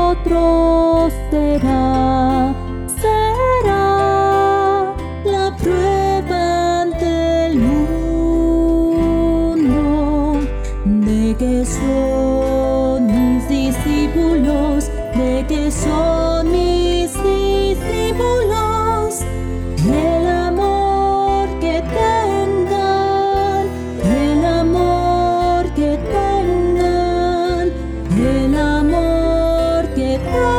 vosotros será la prueba ante el mundo de que son mis discípulos, de que son mis discípulos. El amor que tengan, el amor que tengan, el amor que tengan.